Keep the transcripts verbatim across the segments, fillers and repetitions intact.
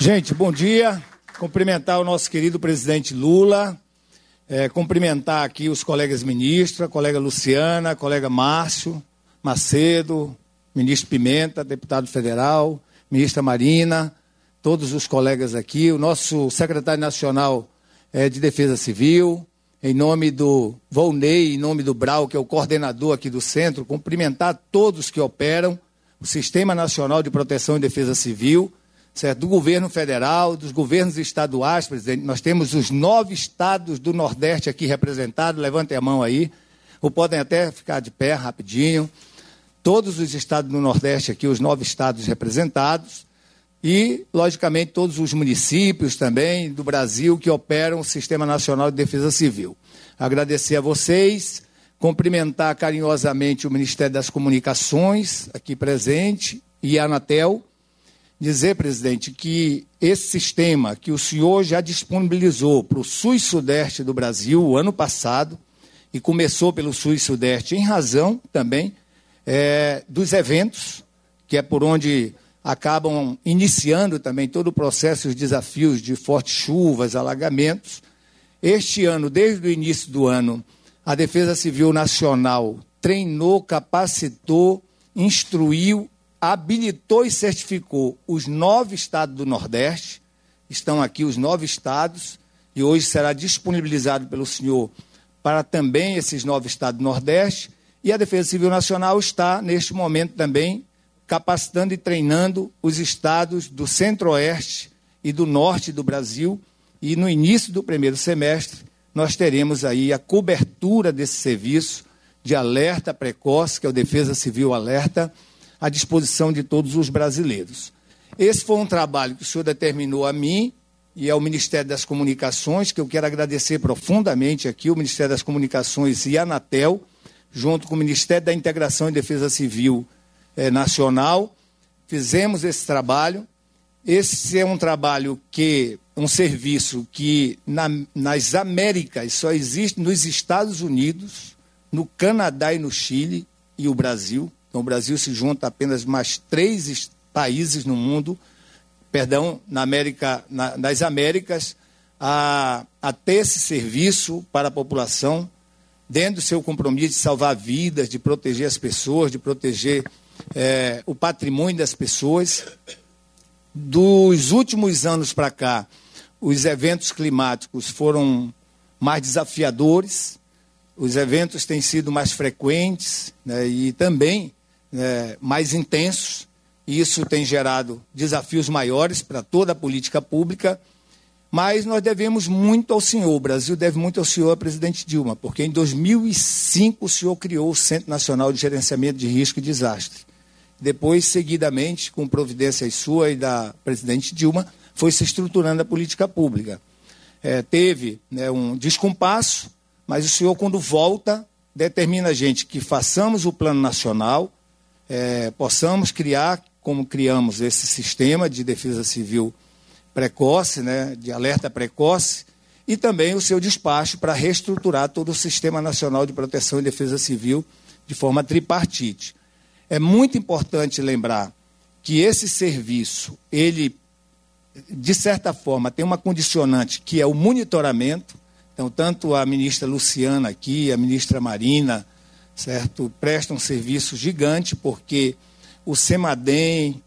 Gente, bom dia. Cumprimentar o nosso querido presidente Lula, é, cumprimentar aqui os colegas ministros, a colega Luciana, a colega Márcio Macedo, ministro Pimenta, deputado federal, ministra Marina, todos os colegas aqui, o nosso secretário nacional é, de Defesa Civil, em nome do Volney, em nome do Brau, que é o coordenador aqui do centro, cumprimentar todos que operam o Sistema Nacional de Proteção e Defesa Civil, certo? Do governo federal, dos governos estaduais, presidente. Nós temos os nove estados do Nordeste aqui representados, levantem a mão aí, ou podem até ficar de pé rapidinho. Todos os estados do Nordeste aqui, os nove estados representados, e, logicamente, todos os municípios também do Brasil que operam o Sistema Nacional de Defesa Civil. Agradecer a vocês, cumprimentar carinhosamente o Ministério das Comunicações, aqui presente, e a Anatel, dizer, presidente, que esse sistema que o senhor já disponibilizou para o Sul e Sudeste do Brasil o ano passado, e começou pelo Sul e Sudeste em razão também é, dos eventos, que é por onde acabam iniciando também todo o processo e os desafios de fortes chuvas, alagamentos. Este ano, desde o início do ano, a Defesa Civil Nacional treinou, capacitou, instruiu, habilitou e certificou os nove estados do Nordeste. Estão aqui os nove estados, e hoje será disponibilizado pelo senhor para também esses nove estados do Nordeste. E a Defesa Civil Nacional está, neste momento, também capacitando e treinando os estados do Centro-Oeste e do Norte do Brasil. E no início do primeiro semestre, nós teremos aí a cobertura desse serviço de alerta precoce, que é o Defesa Civil Alerta, à disposição de todos os brasileiros. Esse foi um trabalho que o senhor determinou a mim e ao Ministério das Comunicações, que eu quero agradecer profundamente aqui, o Ministério das Comunicações e a Anatel, junto com o Ministério da Integração e Defesa Civil eh, Nacional, fizemos esse trabalho. Esse é um trabalho que, um serviço que na, nas Américas só existe nos Estados Unidos, no Canadá e no Chile e o Brasil. Então, o Brasil se junta a apenas mais três países no mundo, perdão, na América, na, nas Américas, a, a ter esse serviço para a população, dentro do seu compromisso de salvar vidas, de proteger as pessoas, de proteger é, o patrimônio das pessoas. Dos últimos anos para cá, os eventos climáticos foram mais desafiadores, os eventos têm sido mais frequentes, né, e também é, mais intensos, e isso tem gerado desafios maiores para toda a política pública, mas nós devemos muito ao senhor, o Brasil deve muito ao senhor, a presidente Dilma, porque em dois mil e cinco o senhor criou o Centro Nacional de Gerenciamento de Risco e Desastre. Depois, seguidamente, com providências sua e da presidente Dilma, foi se estruturando a política pública. É, teve né, um descompasso, mas o senhor, quando volta, determina a gente que façamos o plano nacional, é, possamos criar, como criamos esse sistema de defesa civil precoce, né, de alerta precoce, e também o seu despacho para reestruturar todo o Sistema Nacional de Proteção e Defesa Civil de forma tripartite. É muito importante lembrar que esse serviço, ele, de certa forma, tem uma condicionante que é o monitoramento. Então, tanto a ministra Luciana aqui, a ministra Marina, certo, prestam um serviço gigante, porque o CEMADEM,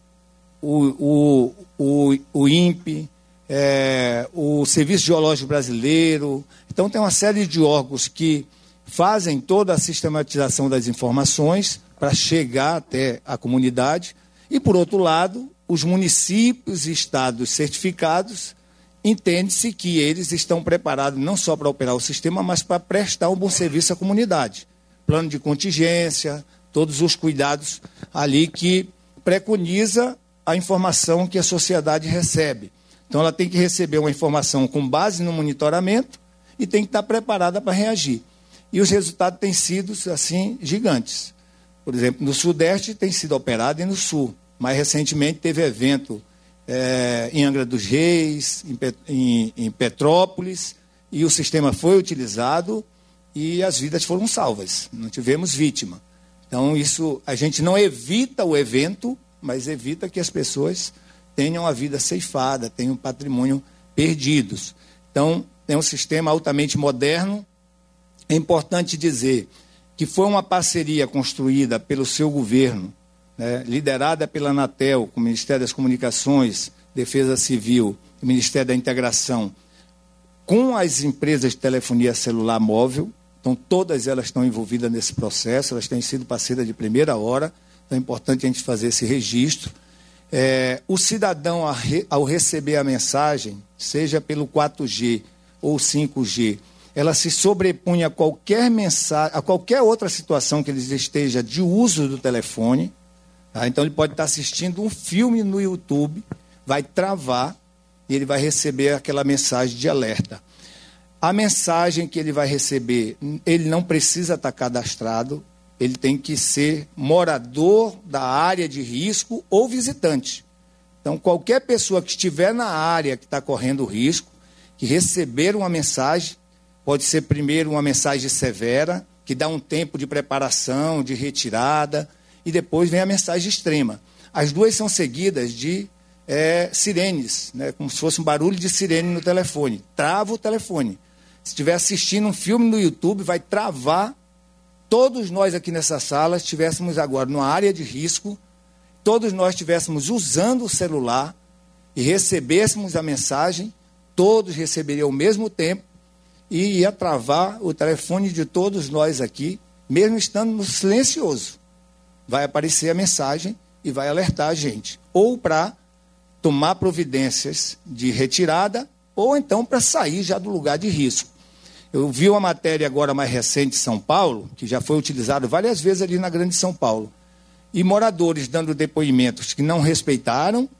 o, o, o, o INPE, é, o Serviço Geológico Brasileiro, então tem uma série de órgãos que fazem toda a sistematização das informações para chegar até a comunidade, e, por outro lado, os municípios e estados certificados, entende-se que eles estão preparados não só para operar o sistema, mas para prestar um bom serviço à comunidade. Plano de contingência, todos os cuidados ali que preconiza a informação que a sociedade recebe. Então, ela tem que receber uma informação com base no monitoramento e tem que estar preparada para reagir. E os resultados têm sido, assim, gigantes. Por exemplo, no Sudeste tem sido operado e no Sul. Mais recentemente teve evento é, em Angra dos Reis, em, em, em Petrópolis, e o sistema foi utilizado e as vidas foram salvas. Não tivemos vítima. Então, isso, a gente não evita o evento, mas evita que as pessoas tenham a vida ceifada, tenham patrimônio perdidos. Então, é um sistema altamente moderno. É importante dizer que foi uma parceria construída pelo seu governo, né, liderada pela Anatel, com o Ministério das Comunicações, Defesa Civil, o Ministério da Integração, com as empresas de telefonia celular móvel. Então, todas elas estão envolvidas nesse processo, elas têm sido parceiras de primeira hora, então é importante a gente fazer esse registro. É, o cidadão, ao receber a mensagem, seja pelo quatro G ou cinco G, ela se sobrepunha a qualquer mensagem, a qualquer outra situação que ele esteja de uso do telefone. Tá? Então, ele pode estar assistindo um filme no YouTube, vai travar e ele vai receber aquela mensagem de alerta. A mensagem que ele vai receber, ele não precisa estar cadastrado, ele tem que ser morador da área de risco ou visitante. Então, qualquer pessoa que estiver na área que está correndo risco, que receber uma mensagem, pode ser primeiro uma mensagem severa, que dá um tempo de preparação, de retirada, e depois vem a mensagem extrema. As duas são seguidas de é, sirenes, né, como se fosse um barulho de sirene no telefone. Trava o telefone. Se estiver assistindo um filme no YouTube, vai travar. Todos nós aqui nessa sala estivéssemos agora numa área de risco, todos nós estivéssemos usando o celular e recebêssemos a mensagem, todos receberiam ao mesmo tempo e ia travar o telefone de todos nós aqui, mesmo estando no silencioso. Vai aparecer a mensagem e vai alertar a gente, ou para tomar providências de retirada, ou então para sair já do lugar de risco. Eu vi uma matéria agora mais recente de São Paulo, que já foi utilizado várias vezes ali na Grande São Paulo, e moradores dando depoimentos que não respeitaram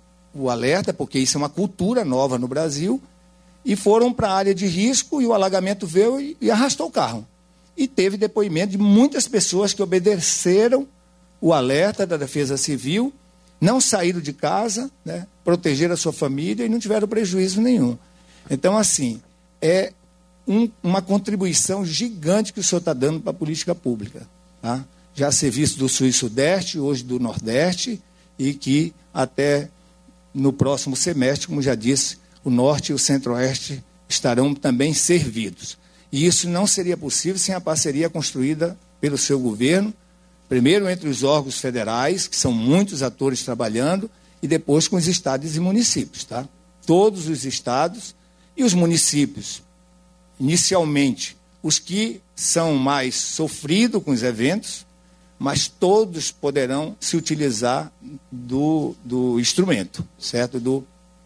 o alerta, porque isso é uma cultura nova no Brasil, e foram para a área de risco, e o alagamento veio e, e arrastou o carro. E teve depoimento de muitas pessoas que obedeceram o alerta da Defesa Civil, não saíram de casa, né, protegeram a sua família e não tiveram prejuízo nenhum. Então, assim, é um, uma contribuição gigante que o senhor está dando para a política pública. Tá? Já serviço do Sul e Sudeste, hoje do Nordeste, e que até no próximo semestre, como já disse, o Norte e o Centro-Oeste estarão também servidos. E isso não seria possível sem a parceria construída pelo seu governo, primeiro entre os órgãos federais, que são muitos atores trabalhando, e depois com os estados e municípios. Tá? Todos os estados e os municípios, inicialmente, os que são mais sofridos com os eventos, mas todos poderão se utilizar do, do instrumento, certo? Do,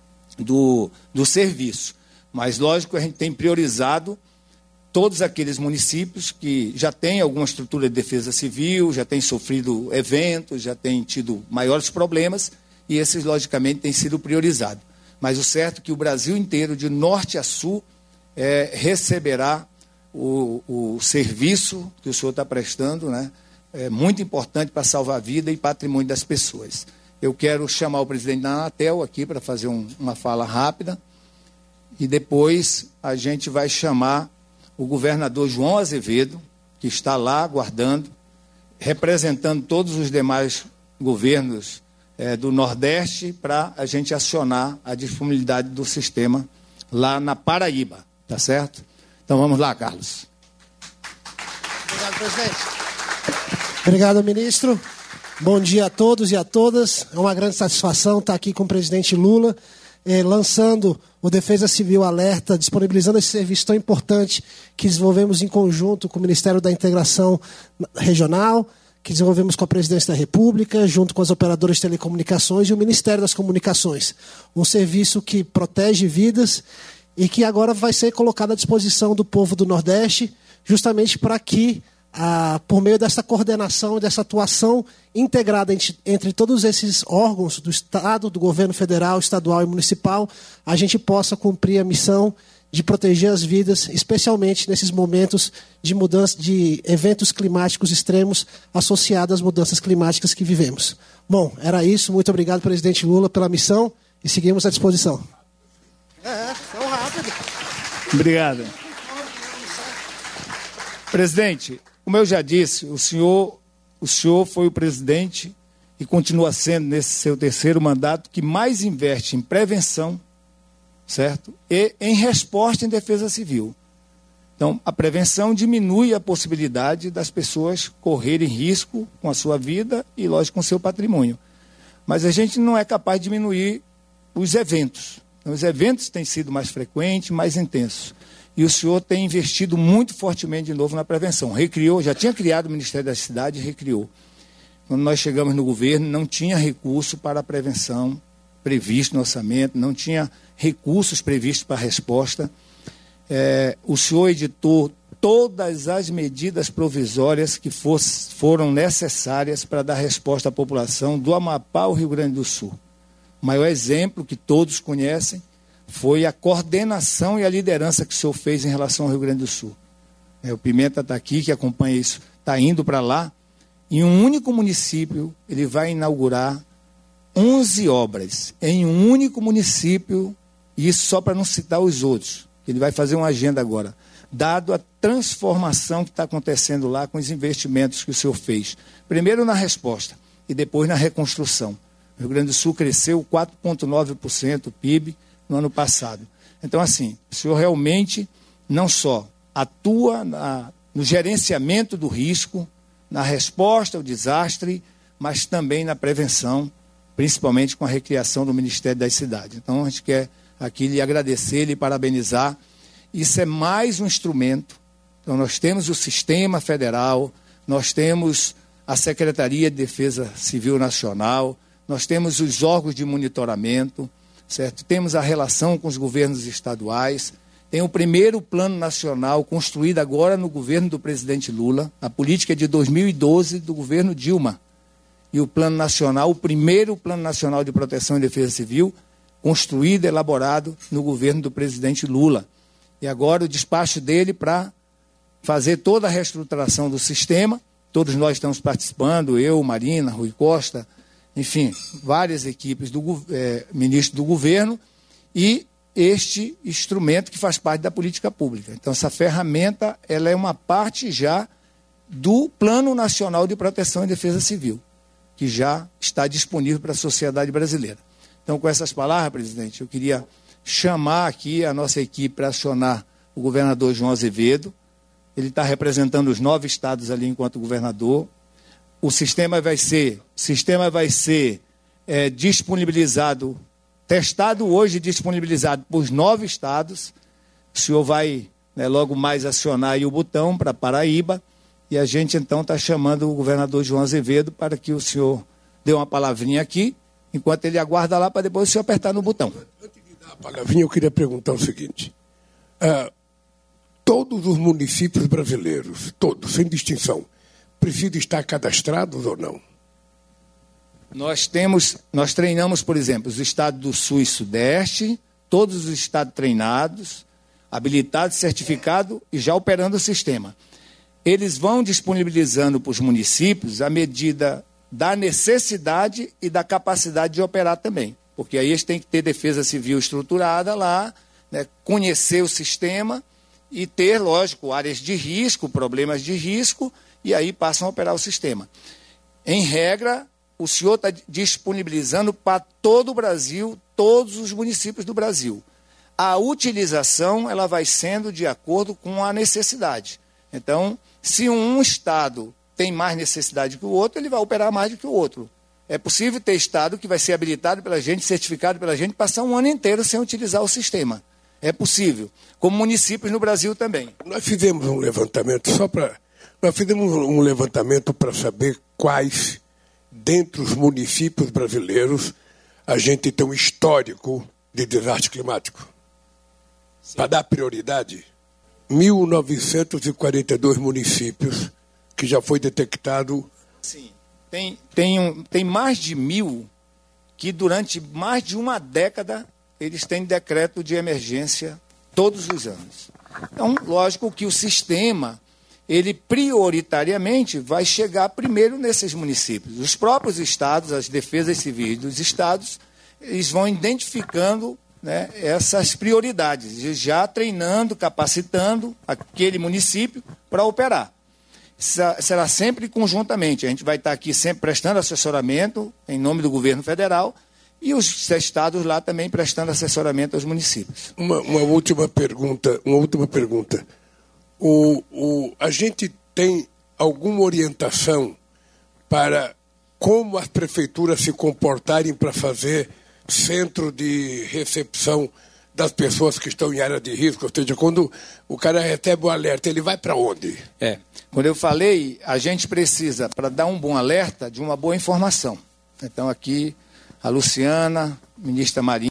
do, do serviço. Mas, lógico, a gente tem priorizado todos aqueles municípios que já têm alguma estrutura de defesa civil, já têm sofrido eventos, já têm tido maiores problemas, e esses, logicamente, têm sido priorizados. Mas o certo é que o Brasil inteiro, de norte a sul, é, receberá o, o serviço que o senhor está prestando, né? É muito importante para salvar a vida e patrimônio das pessoas. Eu quero chamar o presidente da Anatel aqui para fazer um, uma fala rápida, e depois a gente vai chamar o governador João Azevedo, que está lá aguardando, representando todos os demais governos é, do Nordeste, para a gente acionar a disponibilidade do sistema lá na Paraíba, tá certo? Então vamos lá, Carlos. Obrigado, presidente. Obrigado, ministro. Bom dia a todos e a todas. É uma grande satisfação estar aqui com o presidente Lula, eh, lançando o Defesa Civil Alerta, disponibilizando esse serviço tão importante que desenvolvemos em conjunto com o Ministério da Integração Regional, que desenvolvemos com a Presidência da República, junto com as operadoras de telecomunicações e o Ministério das Comunicações. Um serviço que protege vidas e que agora vai ser colocado à disposição do povo do Nordeste, justamente para que, ah, por meio dessa coordenação, dessa atuação integrada entre, entre todos esses órgãos do Estado, do governo federal, estadual e municipal, a gente possa cumprir a missão de proteger as vidas, especialmente nesses momentos de mudança, de eventos climáticos extremos associados às mudanças climáticas que vivemos. Bom, era isso. Muito obrigado, presidente Lula, pela missão e seguimos à disposição. É, tão rápido. Obrigado. Presidente, como eu já disse, o senhor, o senhor foi o presidente e continua sendo, nesse seu terceiro mandato, que mais investe em prevenção, certo? E em resposta em defesa civil. Então, a prevenção diminui a possibilidade das pessoas correrem risco com a sua vida e, lógico, com o seu patrimônio. Mas a gente não é capaz de diminuir os eventos. Então, os eventos têm sido mais frequentes, mais intensos. E o senhor tem investido muito fortemente de novo na prevenção. Recriou, já tinha criado o Ministério da Cidade e recriou. Quando nós chegamos no governo, não tinha recurso para a prevenção previsto no orçamento, não tinha recursos previstos para a resposta. É, o senhor editou todas as medidas provisórias que fosse, foram necessárias para dar resposta à população do Amapá ao Rio Grande do Sul. O maior exemplo que todos conhecem foi a coordenação e a liderança que o senhor fez em relação ao Rio Grande do Sul. É, o Pimenta está aqui, que acompanha isso, está indo para lá. Em um único município, ele vai inaugurar onze obras. Em um único município, isso só para não citar os outros. Ele vai fazer uma agenda agora, dado a transformação que está acontecendo lá com os investimentos que o senhor fez. Primeiro na resposta e depois na reconstrução. O Rio Grande do Sul cresceu quatro vírgula nove por cento o P I B no ano passado. Então, assim, o senhor realmente não só atua na, no gerenciamento do risco, na resposta ao desastre, mas também na prevenção, principalmente com a recriação do Ministério das Cidades. Então, a gente quer aqui lhe agradecer, lhe parabenizar. Isso é mais um instrumento. Então, nós temos o Sistema Federal, nós temos a Secretaria de Defesa Civil Nacional, nós temos os órgãos de monitoramento, certo? Temos a relação com os governos estaduais, tem o primeiro plano nacional construído agora no governo do presidente Lula, a política é de dois mil e doze do governo Dilma, e o plano nacional, o primeiro plano nacional de proteção e defesa civil, construído, elaborado no governo do presidente Lula. E agora o despacho dele para fazer toda a reestruturação do sistema, todos nós estamos participando, eu, Marina, Rui Costa, enfim, várias equipes do é, ministro do governo, e este instrumento que faz parte da política pública. Então, essa ferramenta ela é uma parte já do Plano Nacional de Proteção e Defesa Civil, que já está disponível para a sociedade brasileira. Então, com essas palavras, presidente, eu queria chamar aqui a nossa equipe para acionar o governador João Azevedo. Ele está representando os nove estados ali enquanto governador. O sistema vai ser, o sistema vai ser é, disponibilizado, testado hoje e disponibilizado por nove estados. O senhor vai, né, logo mais acionar aí o botão para Paraíba. E a gente, então, está chamando o governador João Azevedo para que o senhor dê uma palavrinha aqui, enquanto ele aguarda lá para depois o senhor apertar no botão. Antes de dar a palavrinha, eu queria perguntar o seguinte. Uh, todos os municípios brasileiros, todos, sem distinção, precisam estar cadastrados ou não? Nós temos, nós treinamos, por exemplo, os estados do Sul e Sudeste, todos os estados treinados, habilitados, certificados e já operando o sistema. Eles vão disponibilizando para os municípios a medida da necessidade e da capacidade de operar também. Porque aí eles têm que ter defesa civil estruturada lá, né, conhecer o sistema e ter, lógico, áreas de risco, problemas de risco, e aí passam a operar o sistema. Em regra, o senhor está disponibilizando para todo o Brasil, todos os municípios do Brasil. A utilização ela vai sendo de acordo com a necessidade. Então, se um estado tem mais necessidade que o outro, ele vai operar mais do que o outro. É possível ter estado que vai ser habilitado pela gente, certificado pela gente, passar um ano inteiro sem utilizar o sistema. É possível. Como municípios no Brasil também. Nós fizemos um levantamento só para... Nós fizemos um levantamento para saber quais, dentre os municípios brasileiros, a gente tem um histórico de desastre climático. Para dar prioridade, mil novecentos e quarenta e dois municípios que já foi detectado. Sim, tem, tem, um, tem mais de mil que durante mais de uma década eles têm decreto de emergência todos os anos. Então, lógico que o sistema, ele prioritariamente vai chegar primeiro nesses municípios. Os próprios estados, as defesas civis dos estados, eles vão identificando, né, essas prioridades, já treinando, capacitando aquele município para operar. será sempre conjuntamente. A gente vai estar aqui sempre prestando assessoramento em nome do governo federal e os estados lá também prestando assessoramento aos municípios. Uma, uma última pergunta, uma última pergunta. O, o, a gente tem alguma orientação para como as prefeituras se comportarem para fazer centro de recepção das pessoas que estão em área de risco? Ou seja, quando o cara recebe o alerta, ele vai para onde? É, quando eu falei, a gente precisa, para dar um bom alerta, de uma boa informação. Então aqui, a Luciana, a ministra Marinho,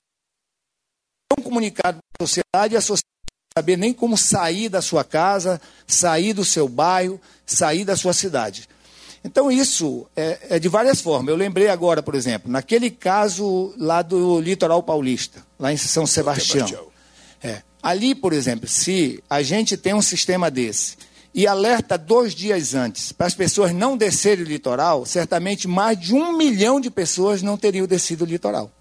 um comunicado para a sociedade e a sociedade não saber nem como sair da sua casa, sair do seu bairro, sair da sua cidade. Então isso é, é de várias formas. Eu lembrei agora, por exemplo, naquele caso lá do litoral paulista, lá em São Sebastião. São Sebastião. É, ali, por exemplo, se a gente tem um sistema desse e alerta dois dias antes para as pessoas não descerem o litoral, certamente mais de um milhão de pessoas não teriam descido o litoral.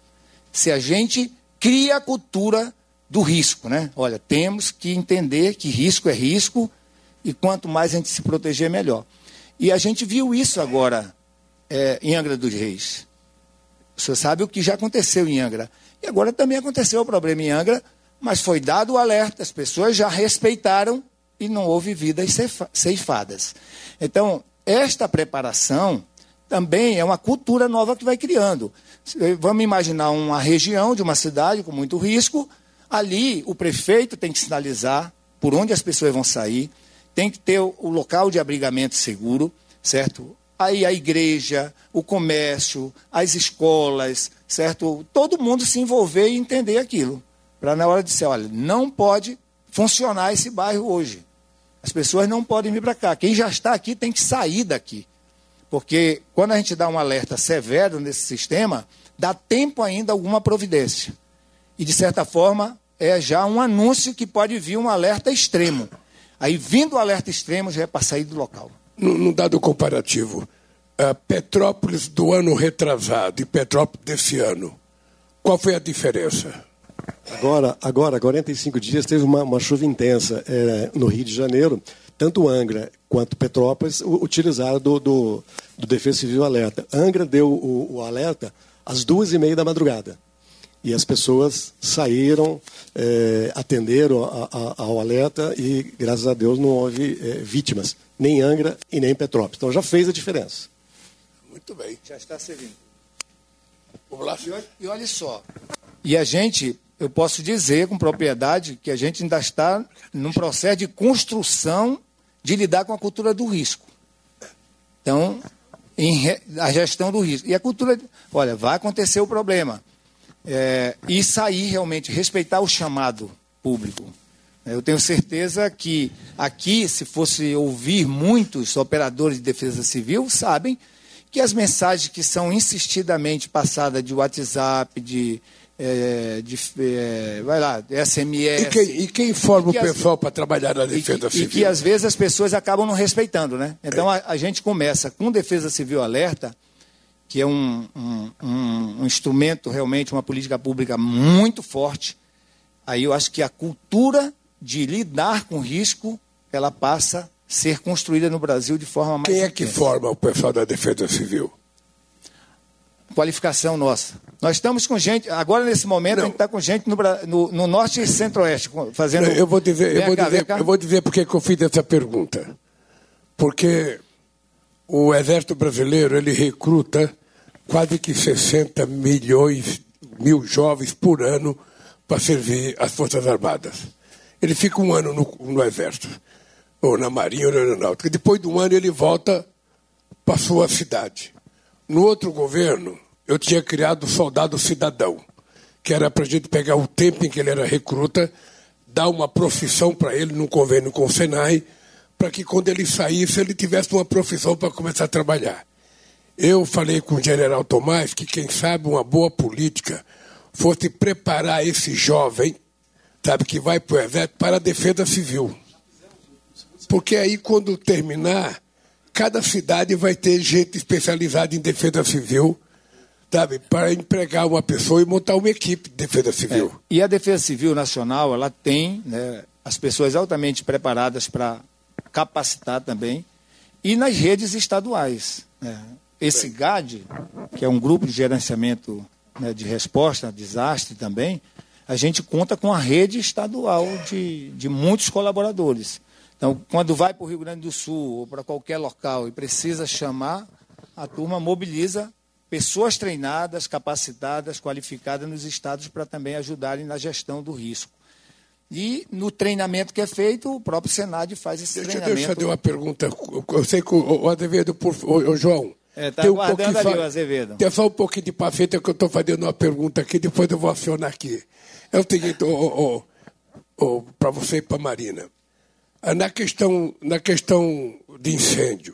Se a gente cria a cultura do risco, né? Olha, temos que entender que risco é risco e quanto mais a gente se proteger, melhor. E a gente viu isso agora é, em Angra dos Reis. O senhor sabe o que já aconteceu em Angra. E agora também aconteceu o problema em Angra, mas foi dado o alerta, as pessoas já respeitaram e não houve vidas ceifadas. Então, esta preparação também é uma cultura nova que vai criando. Vamos imaginar uma região de uma cidade com muito risco, ali o prefeito tem que sinalizar por onde as pessoas vão sair, tem que ter o local de abrigamento seguro, certo? Aí a igreja, o comércio, as escolas, certo? Todo mundo se envolver e entender aquilo. Para na hora de dizer, olha, não pode funcionar esse bairro hoje. As pessoas não podem vir para cá. Quem já está aqui tem que sair daqui. Porque quando a gente dá um alerta severo nesse sistema, dá tempo ainda alguma providência. E, de certa forma, é já um anúncio que pode vir um alerta extremo. Aí, vindo o alerta extremo, já é para sair do local. Num dado comparativo, uh, Petrópolis do ano retrasado e Petrópolis desse ano, qual foi a diferença? Agora, agora quarenta e cinco dias, teve uma, uma chuva intensa é, no Rio de Janeiro. Tanto Angra quanto Petrópolis utilizaram do, do, do Defesa Civil Alerta. Angra deu o, o alerta às duas e meia da madrugada. E as pessoas saíram, é, atenderam a, a, ao alerta e, graças a Deus, não houve é, vítimas, nem em Angra e nem em Petrópolis. Então já fez a diferença. Muito bem. Já está servindo. Vamos lá. E olha, e olha só, e a gente, eu posso dizer com propriedade que a gente ainda está num processo de construção de lidar com a cultura do risco. Então, em re, a gestão do risco. E a cultura, olha, vai acontecer o problema. É, e sair realmente, respeitar o chamado público. Eu tenho certeza que aqui, se fosse ouvir muitos operadores de defesa civil, sabem que as mensagens que são insistidamente passadas de WhatsApp, de, é, de é, vai lá, S M S... E quem, e quem forma e o pessoal para trabalhar na defesa e, civil? E que, às vezes, as pessoas acabam não respeitando, né? Então, é. a, a gente começa com Defesa Civil Alerta, que é um, um, um, um instrumento, realmente, uma política pública muito forte. Aí eu acho que a cultura de lidar com risco, ela passa a ser construída no Brasil de forma mais Quem é intensa. que forma o pessoal da Defesa Civil? Qualificação nossa. Nós estamos com gente, agora nesse momento, Não. a gente está com gente no, no, no Norte e Centro-Oeste, fazendo... Não, eu vou dizer, eu vou cá, dizer, eu vou dizer porque que eu fiz essa pergunta. Porque o Exército Brasileiro, ele recruta quase que sessenta milhões, mil jovens por ano para servir as Forças Armadas. Ele fica um ano no, no Exército, ou na Marinha ou na Aeronáutica. Depois de um ano ele volta para a sua cidade. No outro governo, eu tinha criado o Soldado Cidadão, que era para a gente pegar o tempo em que ele era recruta, dar uma profissão para ele num convênio com o Senai, para que quando ele saísse, ele tivesse uma profissão para começar a trabalhar. Eu falei com o general Tomás que, quem sabe, uma boa política fosse preparar esse jovem, sabe, que vai para o Exército, para a defesa civil. Porque aí, quando terminar, cada cidade vai ter gente especializada em defesa civil, sabe, para empregar uma pessoa e montar uma equipe de defesa civil. É, e a Defesa Civil Nacional, ela tem, né, as pessoas altamente preparadas para capacitar também e nas redes estaduais. Né? Esse G A D, que é um grupo de gerenciamento, né, de resposta a desastre também, a gente conta com a rede estadual de, de muitos colaboradores. Então, quando vai para o Rio Grande do Sul ou para qualquer local e precisa chamar, a turma mobiliza pessoas treinadas, capacitadas, qualificadas nos estados para também ajudarem na gestão do risco. E no treinamento que é feito, o próprio Senad faz esse deixa, treinamento. Deixa eu fazer uma pergunta. Eu sei que o, o Azevedo, por, o, o João... Está é, aguardando ali o Azevedo. Tem só um pouquinho de pafeta que eu estou fazendo uma pergunta aqui, depois eu vou acionar aqui. É o seguinte, oh, oh, oh, para você e para a Marina. Na questão, na questão de incêndio,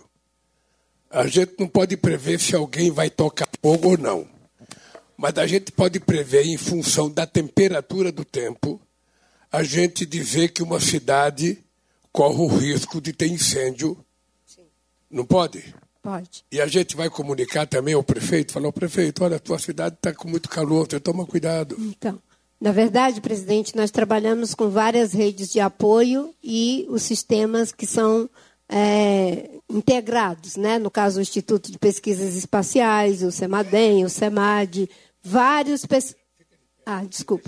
a gente não pode prever se alguém vai tocar fogo ou não. Mas a gente pode prever, em função da temperatura do tempo, a gente dizer que uma cidade corre o risco de ter incêndio. Sim. Não pode? Pode. E a gente vai comunicar também ao prefeito, falar ao prefeito, olha, a tua cidade está com muito calor, você toma cuidado. Então, na verdade, presidente, nós trabalhamos com várias redes de apoio e os sistemas que são é, integrados, né? No caso, o Instituto de Pesquisas Espaciais, o CEMADEM, o CEMAD, vários... Pes... Ah, desculpa.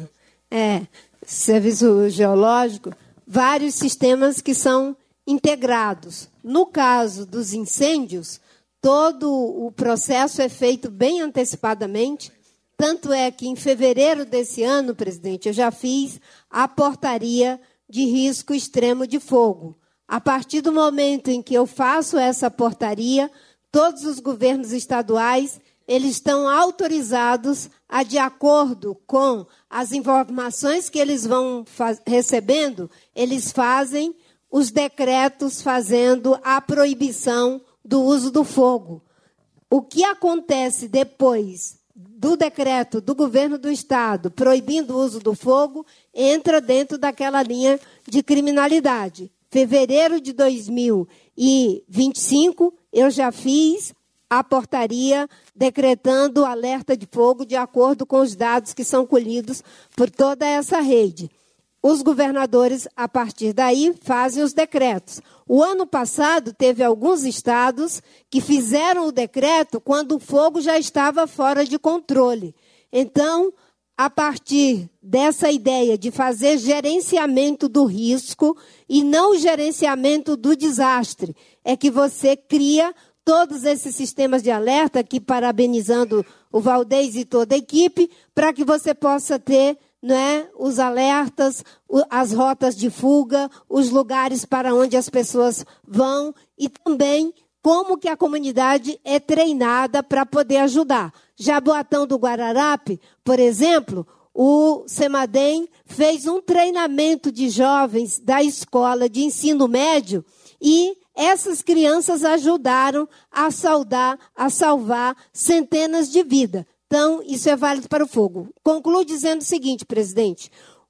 É, Serviço Geológico, vários sistemas que são integrados. No caso dos incêndios, todo o processo é feito bem antecipadamente, tanto é que em fevereiro desse ano, presidente, eu já fiz a portaria de risco extremo de fogo. A partir do momento em que eu faço essa portaria, todos os governos estaduais, eles estão autorizados a, de acordo com as informações que eles vão recebendo, eles fazem os decretos fazendo a proibição do uso do fogo. O que acontece depois do decreto do governo do Estado proibindo o uso do fogo entra dentro daquela linha de criminalidade. Fevereiro de dois mil e vinte e cinco, eu já fiz a portaria decretando o alerta de fogo de acordo com os dados que são colhidos por toda essa rede. Os governadores, a partir daí, fazem os decretos. O ano passado, teve alguns estados que fizeram o decreto quando o fogo já estava fora de controle. Então, a partir dessa ideia de fazer gerenciamento do risco e não gerenciamento do desastre, é que você cria todos esses sistemas de alerta, aqui parabenizando o Valdez e toda a equipe, para que você possa ter, né, os alertas, as rotas de fuga, os lugares para onde as pessoas vão e também como que a comunidade é treinada para poder ajudar. Jaboatão do Guararape, por exemplo, o CEMADEM fez um treinamento de jovens da escola de ensino médio e essas crianças ajudaram a salvar, a salvar centenas de vidas. Então, isso é válido para o fogo. Concluo dizendo o seguinte, presidente.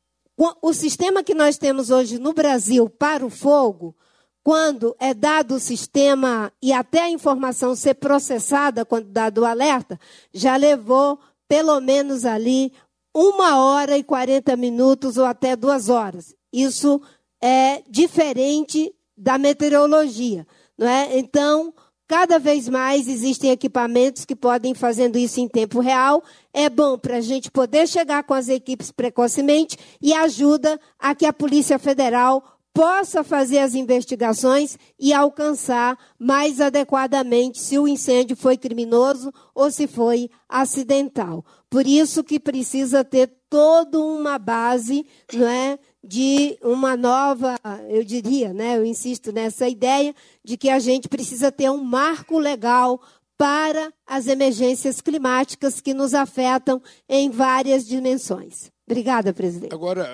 O sistema que nós temos hoje no Brasil para o fogo, quando é dado o sistema e até a informação ser processada, quando dado o alerta, já levou pelo menos ali uma hora e quarenta minutos ou até duas horas. Isso é diferente da meteorologia, não é? Então, cada vez mais existem equipamentos que podem fazendo isso em tempo real. É bom para a gente poder chegar com as equipes precocemente e ajuda a que a Polícia Federal possa fazer as investigações e alcançar mais adequadamente se o incêndio foi criminoso ou se foi acidental. Por isso que precisa ter toda uma base, não é, de uma nova, eu diria, né, eu insisto nessa ideia de que a gente precisa ter um marco legal para as emergências climáticas que nos afetam em várias dimensões. Obrigada, presidente. Agora,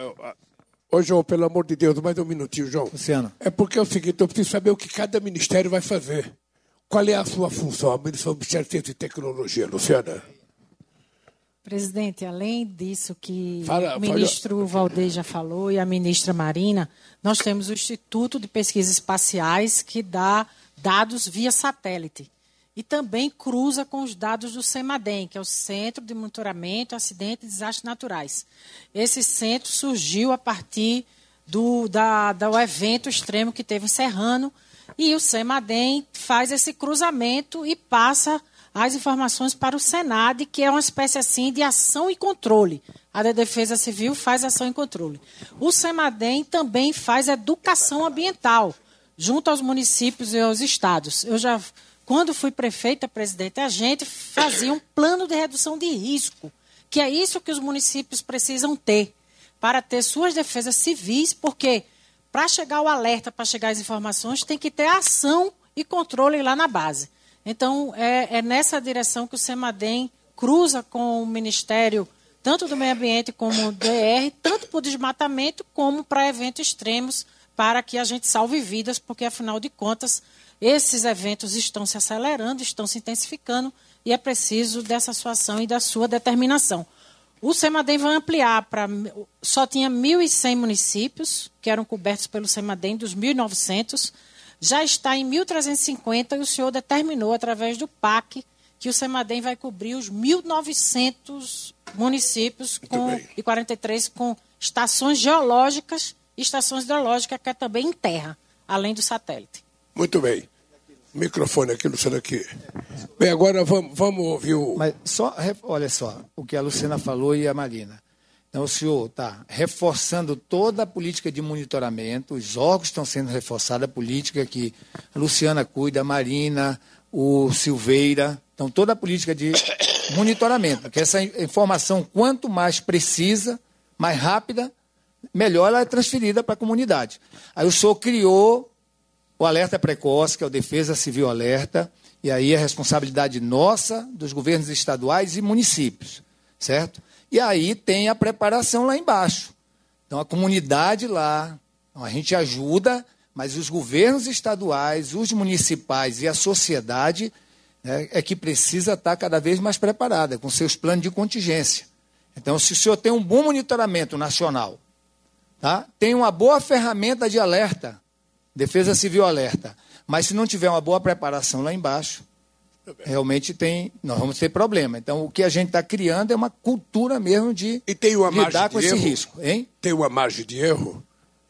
ô João, pelo amor de Deus, mais um minutinho, João. Luciano. É porque é o seguinte, eu preciso saber o que cada ministério vai fazer. Qual é a sua função? A Ministério de Ciência e Tecnologia, Luciana. Presidente, além disso que Fala, o ministro fala. Valdez já falou e a ministra Marina, nós temos o Instituto de Pesquisas Espaciais que dá dados via satélite e também cruza com os dados do CEMADEM, que é o Centro de Monitoramento, Acidentes e Desastres Naturais. Esse centro surgiu a partir do, da, do evento extremo que teve em Serrano E o SEMADEM faz esse cruzamento e passa as informações para o SENAD, que é uma espécie assim de ação e controle. A da Defesa Civil faz ação e controle. O SEMADEM também faz educação ambiental, junto aos municípios e aos estados. Eu já, quando fui prefeita, presidente, a gente fazia um plano de redução de risco, que é isso que os municípios precisam ter, para ter suas defesas civis, porque para chegar o alerta, para chegar as informações, tem que ter ação e controle lá na base. Então, é, é nessa direção que o SEMADEM cruza com o Ministério, tanto do Meio Ambiente como do D R, tanto para o desmatamento como para eventos extremos, para que a gente salve vidas, porque, afinal de contas, esses eventos estão se acelerando, estão se intensificando, e é preciso dessa sua ação e da sua determinação. O SEMADEM vai ampliar para... Só tinha mil e cem municípios que eram cobertos pelo SEMADEM, dos mil e novecentos, já está em mil trezentos e cinquenta, e o senhor determinou, através do P A C, que o SEMADEM vai cobrir os mil e novecentos municípios com, e quarenta e três com estações geológicas e estações hidrológicas, que é também em terra, além do satélite. Muito bem. Microfone aqui, Luciana, aqui. Bem, agora vamos, vamos ouvir o... Mas só, olha só, o que a Luciana falou e a Marina. Então, o senhor está reforçando toda a política de monitoramento, os órgãos estão sendo reforçados, a política que a Luciana cuida, a Marina, o Silveira, então toda a política de monitoramento, que essa informação, quanto mais precisa, mais rápida, melhor ela é transferida para a comunidade. Aí o senhor criou o alerta precoce, que é o Defesa Civil Alerta, e aí é responsabilidade nossa, dos governos estaduais e municípios, certo? E aí tem a preparação lá embaixo. Então, a comunidade lá, a gente ajuda, mas os governos estaduais, os municipais e a sociedade, né, é que precisa estar cada vez mais preparada, com seus planos de contingência. Então, se o senhor tem um bom monitoramento nacional, tá? Tem uma boa ferramenta de alerta, Defesa Civil Alerta, mas se não tiver uma boa preparação lá embaixo, realmente tem, nós vamos ter problema. Então, o que a gente está criando é uma cultura mesmo de e tem uma lidar com esse erro? risco. Hein? Tem uma margem de erro?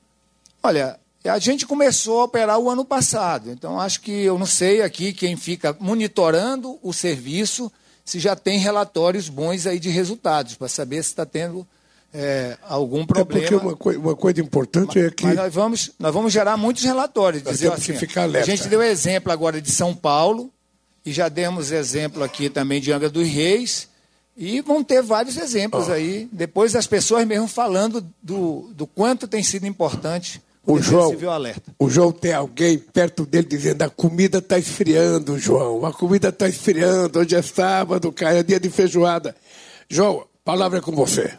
Olha, a gente começou a operar o ano passado, então acho que, eu não sei aqui quem fica monitorando o serviço, se já tem relatórios bons aí de resultados, para saber se está tendo é, algum problema. É porque uma, coi uma coisa importante mas, é que... Mas nós vamos, nós vamos gerar muitos relatórios. Nós dizer temos assim, que ficar alerta. A gente deu exemplo agora de São Paulo, e já demos exemplo aqui também de Angra dos Reis, e vão ter vários exemplos oh. aí, depois as pessoas mesmo falando do, do quanto tem sido importante o, o Defesa Civil Alerta. O João tem alguém perto dele dizendo: a comida está esfriando, João, a comida está esfriando, hoje é sábado, cara, é dia de feijoada. João, a palavra é com você.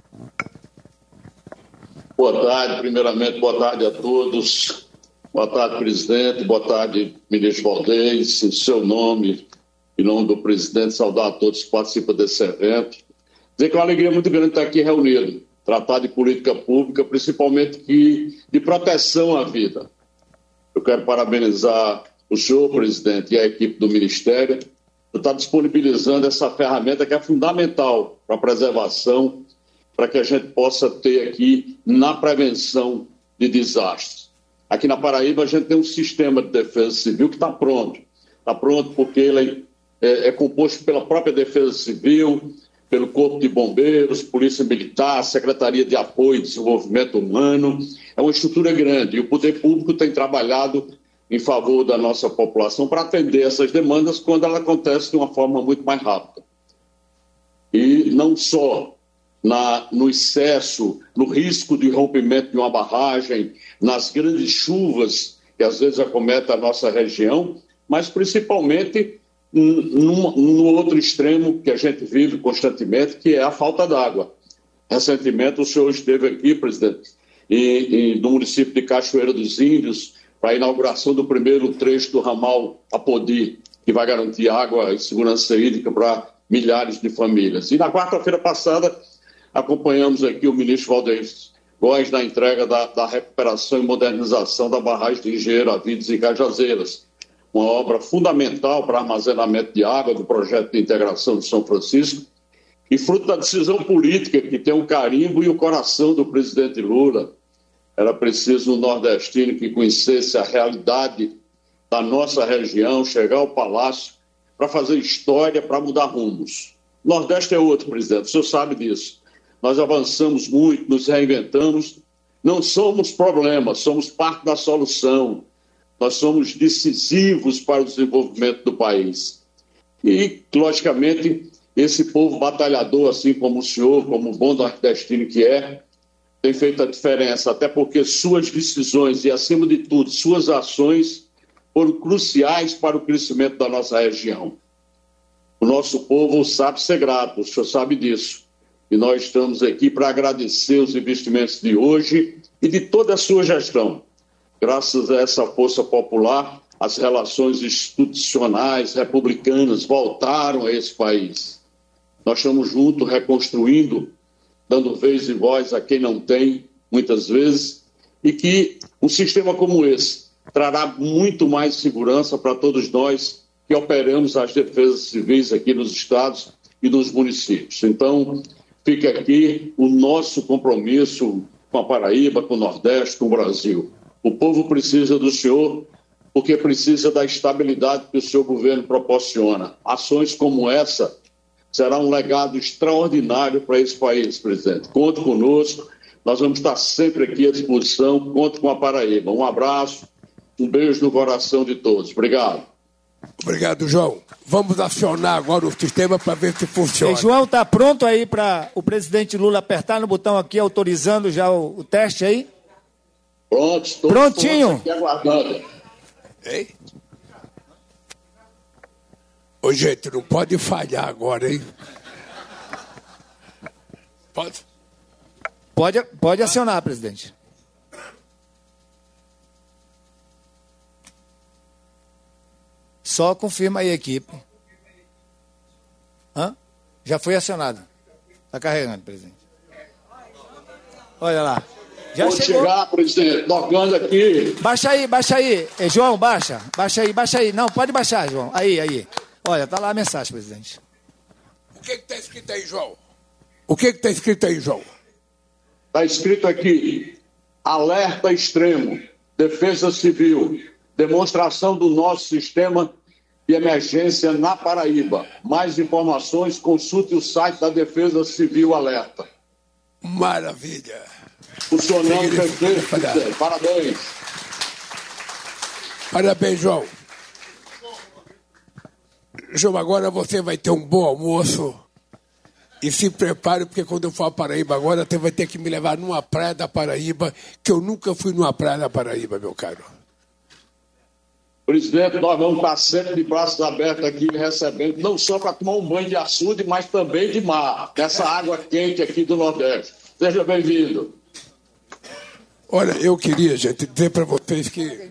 Boa tarde, primeiramente, boa tarde a todos. Boa tarde, presidente. Boa tarde, ministro Valdez. Em seu nome, em nome do presidente, saudar a todos que participam desse evento. Dizer que é uma alegria muito grande estar aqui reunido, tratar de política pública, principalmente que, de proteção à vida. Eu quero parabenizar o senhor, presidente, e a equipe do Ministério por estar disponibilizando essa ferramenta que é fundamental para a preservação, para que a gente possa ter aqui na prevenção de desastres. Aqui na Paraíba, a gente tem um sistema de defesa civil que está pronto. Está pronto porque ele é, é composto pela própria Defesa Civil, pelo Corpo de Bombeiros, Polícia Militar, Secretaria de Apoio e Desenvolvimento Humano. É uma estrutura grande e o poder público tem trabalhado em favor da nossa população para atender essas demandas quando ela acontece de uma forma muito mais rápida. E não só Na, no excesso, no risco de rompimento de uma barragem, nas grandes chuvas que às vezes acometem a nossa região, mas principalmente num, no outro extremo que a gente vive constantemente, que é a falta d'água. Recentemente o senhor esteve aqui, presidente, e, e, no município de Cachoeira dos Índios, para a inauguração do primeiro trecho do ramal Apodi, que vai garantir água e segurança hídrica para milhares de famílias. E na quarta-feira passada, acompanhamos aqui o ministro Valdez Góes na entrega da, da recuperação e modernização da barragem de Engenheiro Avides e Cajazeiras, uma obra fundamental para armazenamento de água do projeto de integração de São Francisco e fruto da decisão política que tem o carimbo e o coração do presidente Lula. Era preciso um nordestino que conhecesse a realidade da nossa região, chegar ao Palácio para fazer história, para mudar rumos. O Nordeste é outro, presidente, o senhor sabe disso. Nós avançamos muito, nos reinventamos, não somos problema, somos parte da solução. Nós somos decisivos para o desenvolvimento do país. E, logicamente, esse povo batalhador, assim como o senhor, como o bom nordestino que é, tem feito a diferença, até porque suas decisões e, acima de tudo, suas ações foram cruciais para o crescimento da nossa região. O nosso povo sabe ser grato, o senhor sabe disso. E nós estamos aqui para agradecer os investimentos de hoje e de toda a sua gestão. Graças a essa força popular, as relações institucionais republicanas voltaram a esse país. Nós estamos juntos, reconstruindo, dando vez e voz a quem não tem, muitas vezes, e que um sistema como esse trará muito mais segurança para todos nós que operamos as defesas civis aqui nos estados e nos municípios. Então, fica aqui o nosso compromisso com a Paraíba, com o Nordeste, com o Brasil. O povo precisa do senhor, porque precisa da estabilidade que o seu governo proporciona. Ações como essa será um legado extraordinário para esse país, presidente. Conte conosco, nós vamos estar sempre aqui à disposição. Conte com a Paraíba. Um abraço, um beijo no coração de todos. Obrigado. Obrigado, João. Vamos acionar agora o sistema para ver se funciona. E João, está pronto aí para o presidente Lula apertar no botão aqui, autorizando já o, o teste aí? Pronto, estou prontinho. Aqui aguardando. Ei? Ô, gente, não pode falhar agora, hein? Pode? Pode, pode acionar, presidente. Só confirma aí a equipe. Hã? Já foi acionado. Está carregando, presidente. Olha lá. Já Vou chegou. chegar, presidente, tocando aqui. Baixa aí, baixa aí. É, João, baixa. Baixa aí, baixa aí. Não, pode baixar, João. Aí, aí. Olha, tá lá a mensagem, presidente. O que está escrito aí, João? O que está escrito aí, João? Está escrito aqui, alerta extremo, defesa civil, demonstração do nosso sistema de emergência na Paraíba. Mais informações, consulte o site da Defesa Civil Alerta. Maravilha. Funcionando perfeito, presidente. Parabéns. Parabéns, João. João, agora você vai ter um bom almoço. E se prepare, porque quando eu for à Paraíba agora, você vai ter que me levar numa praia da Paraíba, que eu nunca fui numa praia da Paraíba, meu caro. Presidente, nós vamos estar sempre de braços abertos aqui, recebendo, não só para tomar um banho de açude, mas também de mar, dessa água quente aqui do Nordeste. Seja bem-vindo. Olha, eu queria, gente, dizer para vocês que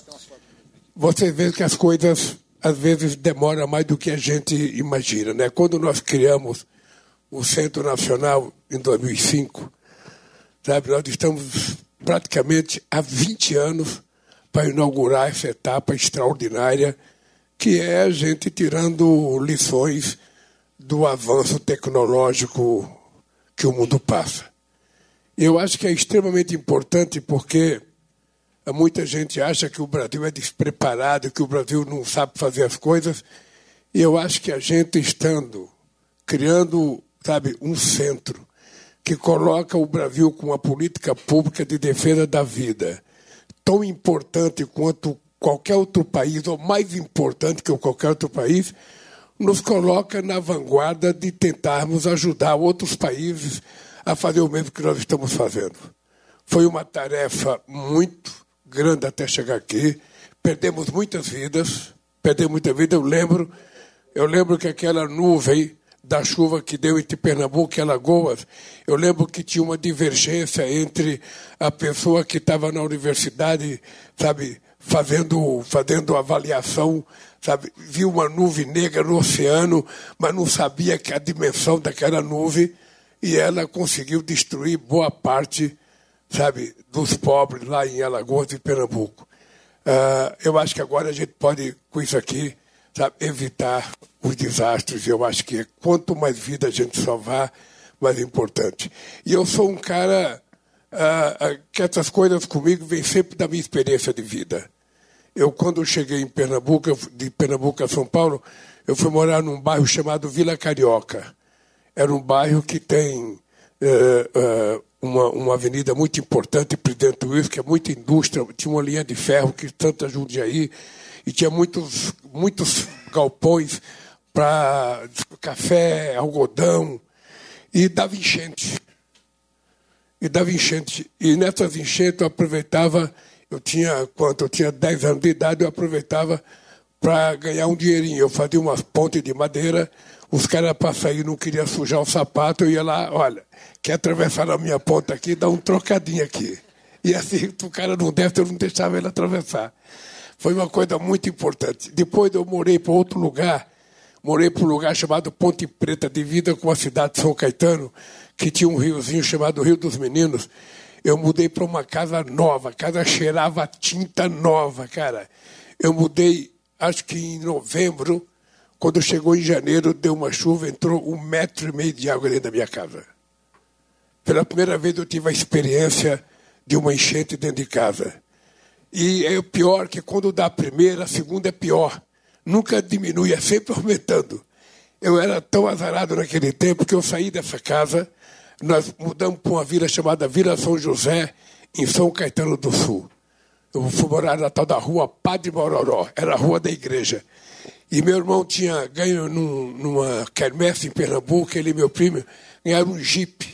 vocês veem que as coisas, às vezes, demoram mais do que a gente imagina, né? Quando nós criamos o Centro Nacional em dois mil e cinco, sabe, nós estamos praticamente há vinte anos para inaugurar essa etapa extraordinária, que é a gente tirando lições do avanço tecnológico que o mundo passa. Eu acho que é extremamente importante porque muita gente acha que o Brasil é despreparado, que o Brasil não sabe fazer as coisas, e eu acho que a gente estando, criando, sabe, um centro que coloca o Brasil com uma política pública de defesa da vida, tão importante quanto qualquer outro país, ou mais importante que qualquer outro país, nos coloca na vanguarda de tentarmos ajudar outros países a fazer o mesmo que nós estamos fazendo. Foi uma tarefa muito grande até chegar aqui, perdemos muitas vidas, perdemos muita vida, eu lembro, eu lembro que aquela nuvem da chuva que deu entre Pernambuco e Alagoas, eu lembro que tinha uma divergência entre a pessoa que estava na universidade, sabe, fazendo, fazendo avaliação, sabe, viu uma nuvem negra no oceano, mas não sabia que a dimensão daquela nuvem, e ela conseguiu destruir boa parte, sabe, dos pobres lá em Alagoas e Pernambuco. Uh, eu acho que agora a gente pode, com isso aqui, sabe, evitar os desastres. Eu acho que quanto mais vida a gente salvar, mais importante. E eu sou um cara uh, uh, que essas coisas comigo vêm sempre da minha experiência de vida. Eu, quando cheguei em Pernambuco, eu, de Pernambuco a São Paulo, eu fui morar num bairro chamado Vila Carioca. Era um bairro que tem é, é, uma, uma avenida muito importante, Presidente Wilson, que é muita indústria, tinha uma linha de ferro que tanta Jundiaí, e tinha muitos, muitos galpões para café, algodão, e dava enchente. E dava enchente. E nessas enchentes eu aproveitava, eu tinha, quanto? Eu tinha dez anos de idade, eu aproveitava para ganhar um dinheirinho. Eu fazia umas pontes de madeira, os caras para sair não queriam sujar o sapato, eu ia lá, olha, quer atravessar a minha ponta aqui, dá um trocadinho aqui. E assim, o cara não deve, eu não deixava ele atravessar. Foi uma coisa muito importante. Depois eu morei para outro lugar, morei para um lugar chamado Ponte Preta, divisa com a cidade de São Caetano, que tinha um riozinho chamado Rio dos Meninos. Eu mudei para uma casa nova, a casa cheirava tinta nova, cara. Eu mudei, acho que em novembro, quando chegou em janeiro, deu uma chuva, entrou um metro e meio de água dentro da minha casa. Pela primeira vez eu tive a experiência de uma enchente dentro de casa. E é o pior que quando dá a primeira, a segunda é pior. Nunca diminui, é sempre aumentando. Eu era tão azarado naquele tempo que eu saí dessa casa, nós mudamos para uma vila chamada Vila São José, em São Caetano do Sul. Eu fui morar na tal da rua Padre Mororó, era a rua da igreja. E meu irmão tinha ganho num, numa quermesse em Pernambuco, ele e meu primo ganharam um jipe.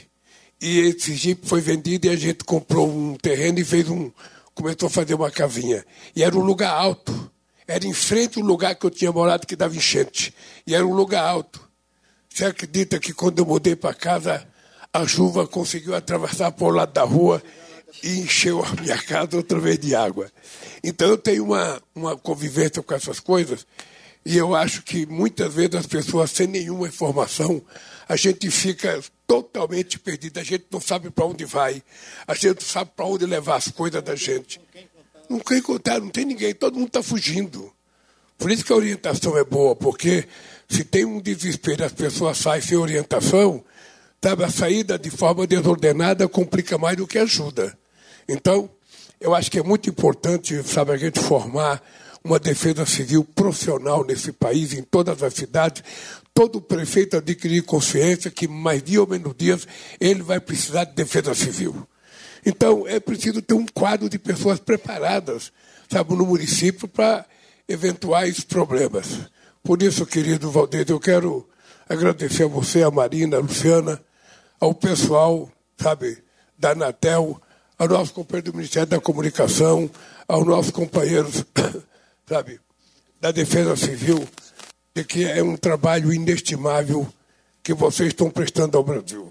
E esse jipe foi vendido e a gente comprou um terreno e fez um, começou a fazer uma casinha. E era um lugar alto. Era em frente ao lugar que eu tinha morado que dava enchente. E era um lugar alto. Você acredita que quando eu mudei para casa, a chuva conseguiu atravessar por lado da rua e encheu a minha casa outra vez de água. Então eu tenho uma, uma convivência com essas coisas e eu acho que muitas vezes as pessoas sem nenhuma informação, a gente fica totalmente perdido, a gente não sabe para onde vai, a gente não sabe para onde levar as coisas da gente. Não quer contar, não tem ninguém, todo mundo está fugindo. Por isso que a orientação é boa, porque se tem um desespero, as pessoas saem sem orientação, sabe, a saída de forma desordenada complica mais do que ajuda. Então, eu acho que é muito importante, sabe, a gente formar uma defesa civil profissional nesse país, em todas as cidades, todo prefeito adquirir consciência que mais dia ou menos dias ele vai precisar de defesa civil. Então, é preciso ter um quadro de pessoas preparadas, sabe, no município para eventuais problemas. Por isso, querido Valdez, eu quero agradecer a você, a Marina, a Luciana, ao pessoal, sabe, da Anatel, ao nosso companheiro do Ministério da Comunicação, aos nossos companheiros, sabe, da Defesa Civil, de que é um trabalho inestimável que vocês estão prestando ao Brasil.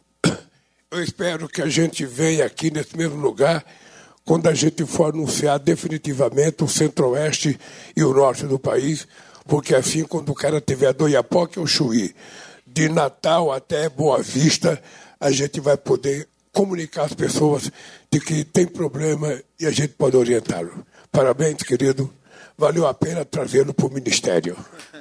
Eu espero que a gente venha aqui nesse mesmo lugar quando a gente for anunciar definitivamente o centro-oeste e o norte do país, porque assim, quando o cara tiver do Iapoque ao Chuí, de Natal até Boa Vista, a gente vai poder comunicar às pessoas de que tem problema e a gente pode orientá-lo. Parabéns, querido. Valeu a pena trazê-lo para o Ministério.